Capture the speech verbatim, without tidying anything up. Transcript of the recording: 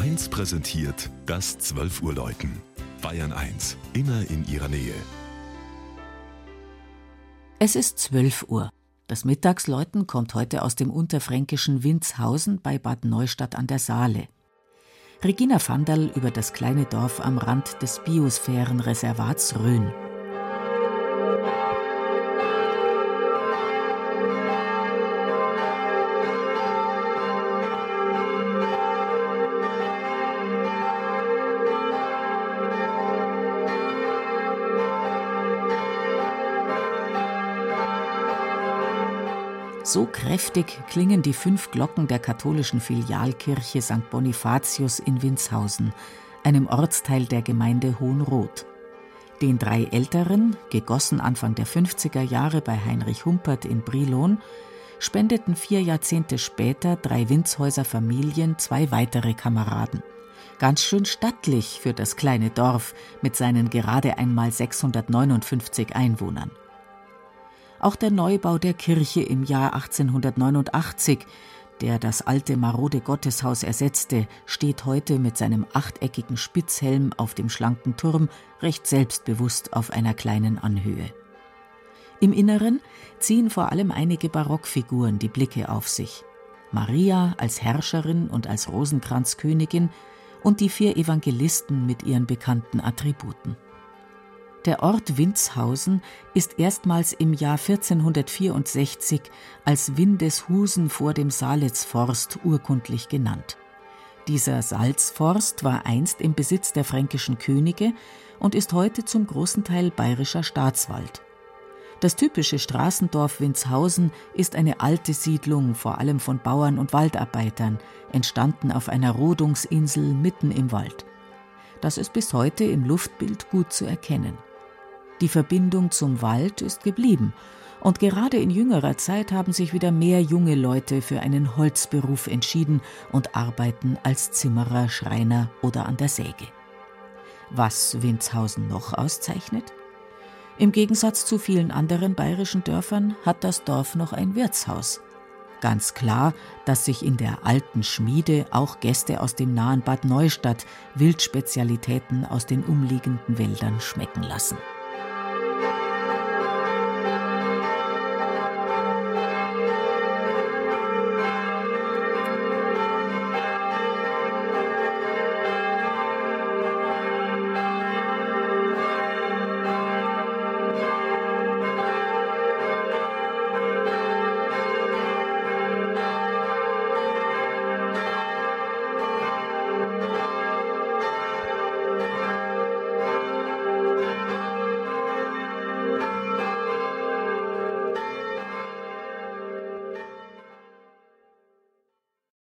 eins präsentiert das zwölf Uhr Läuten. Bayern eins, immer in ihrer Nähe. Es ist zwölf Uhr. Das Mittagsläuten kommt heute aus dem unterfränkischen Windshausen bei Bad Neustadt an der Saale. Regina Vandal über das kleine Dorf am Rand des Biosphärenreservats Rhön. So kräftig klingen die fünf Glocken der katholischen Filialkirche Sankt Bonifatius in Windshausen, einem Ortsteil der Gemeinde Hohenroth. Den drei älteren, gegossen Anfang der fünfziger Jahre bei Heinrich Humpert in Brilon, spendeten vier Jahrzehnte später drei Windshäuser Familien zwei weitere Kameraden. Ganz schön stattlich für das kleine Dorf mit seinen gerade einmal sechshundertneunundfünfzig Einwohnern. Auch der Neubau der Kirche im Jahr achtzehnhundertneunundachtzig, der das alte marode Gotteshaus ersetzte, steht heute mit seinem achteckigen Spitzhelm auf dem schlanken Turm recht selbstbewusst auf einer kleinen Anhöhe. Im Inneren ziehen vor allem einige Barockfiguren die Blicke auf sich. Maria als Herrscherin und als Rosenkranzkönigin und die vier Evangelisten mit ihren bekannten Attributen. Der Ort Windshausen ist erstmals im Jahr vierzehnhundertvierundsechzig als Windeshusen vor dem Salitzforst urkundlich genannt. Dieser Salzforst war einst im Besitz der fränkischen Könige und ist heute zum großen Teil bayerischer Staatswald. Das typische Straßendorf Windshausen ist eine alte Siedlung, vor allem von Bauern und Waldarbeitern, entstanden auf einer Rodungsinsel mitten im Wald. Das ist bis heute im Luftbild gut zu erkennen. Die Verbindung zum Wald ist geblieben und gerade in jüngerer Zeit haben sich wieder mehr junge Leute für einen Holzberuf entschieden und arbeiten als Zimmerer, Schreiner oder an der Säge. Was Windshausen noch auszeichnet? Im Gegensatz zu vielen anderen bayerischen Dörfern hat das Dorf noch ein Wirtshaus. Ganz klar, dass sich in der alten Schmiede auch Gäste aus dem nahen Bad Neustadt Wildspezialitäten aus den umliegenden Wäldern schmecken lassen.